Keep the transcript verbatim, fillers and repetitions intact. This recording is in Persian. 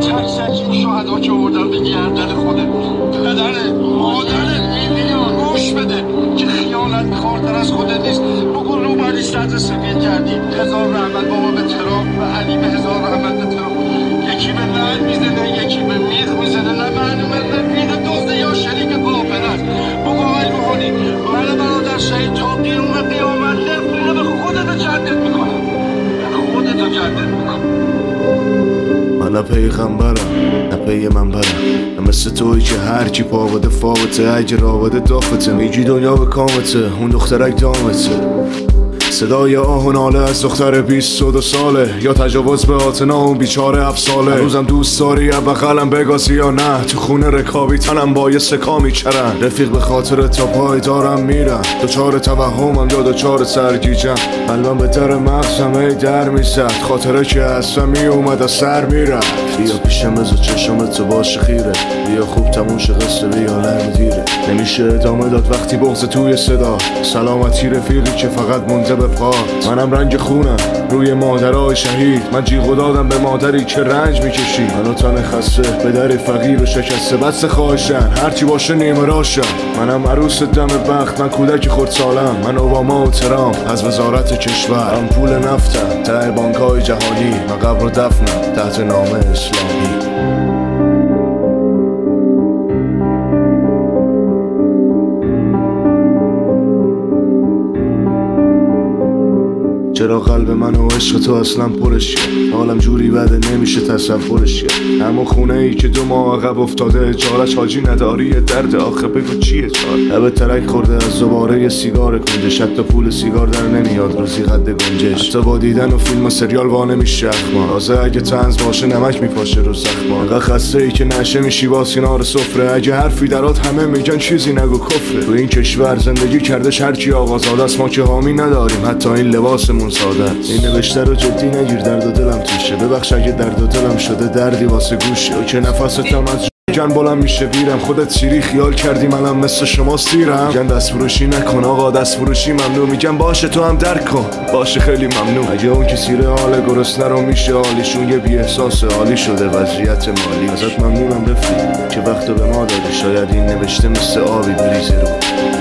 چک چک این شهدا که آوردن به گردن خودت پدره مادره میلیون گوش بده که خیانت کارتر از خودت نیست. بگو رو بردی صدر سفید کردی. هزار رحمت بابا به ترام و علی به هزار رحمت به ترام. یکی به لعن میزنه یکی به میخ میزنه. نه معلومه نه میخ دزده یا شریک کافر است. بگو آقای روحانی من برادر شهید تا قیام قیامت نفرینه به خودتو جدت میکنم به خودتو جدت میکنم. من نه پیغمبرم نه پی منبرم، نه مثل توی که هرچی پا بده فاوته. اگه رابطه دافته میگی دنیا به کامته، اون دخترک دامته. صدای آه و ناله از دختر بیست و دو ساله، یا تجاوز به آتنا اون بیچاره هفت ساله. هنوزم دوست داری یا بغلم بگاسی یا نه، تو خونه رکابی تنم با یه سکا میچرن. رفیق به خاطر تا پای دارم میرم، دوچار توهمم یا دوچار سرگیجم. قلبم به در مغزم ای در میزد، خاطره که اصلا میومد از سر میرم. بیا پیشم بزا چشمت باشه خیره، بیا خوب تموم شه قصه بیا لرم دیره. نمیشه ادامه داد وقتی بغض توی صدا، سلامتی رفیقی که فقط مونده به پا. منم رنگ خونم روی مادرای شهید، من جیغ دادم به مادری که رنج میکشی. منو تن خسته به در فقیر و شکسته بس خواهشن هرچی باشه نیمه راشم. منم عروس دم بخت، من کودک خورد سالم. من اوباما و ترامپ از وزارت کشور، من پول نفتم ته بانکای جهانی. من قبر و دفنم تحت نام اسلامی. چرا قلب من و عشق تو اصلا پرش کرد؟ حالم جوری بده نمیشه تصورش کرد. اما خونه ای که دو ماه عقب افتاده، اجارش حاجی نداری درد آخه بگو چیه چار؟ لبه ترک خورده از دوباره یه سیگار کنجش، حتی پول سیگار در نمیاد روزی قد گنجش. حتی با دیدن و فیلم و سریال وا نمیشه اخما، تازه اگه طنز باشه نمک میپاشه رو زخما. انقدر خسته ای که نشه میشی باز کنار سفره، اگه حرفی درات همه میگن چیزی نگو کفره. تو این کشور زندگی کردش هرکی آقازاده است، ما که حامی نداریم حتی این لباسمون ساده است. این نوشته رو جدی نگیر درد و دلم توشه، ببخش اگه درد و دلم شده دردی واسه گوشه. او که نفستم از جن بلند میشه بیرم، خودت سیری خیال کردی منم مثل شما سیرم. میگن دست فروشی نکن آقا دست فروشی ممنوع، میگن باشه تو هم درک کن باشه خیلی ممنوع. اگه اون که سیره حال گرسنه رو میشه حالیشون یه بی احساس حالی شده وضعیت مالی. ازت ممنونم رفیق که وقتو به ما دادی، شاید این نوشته مثل آبی بریزه رو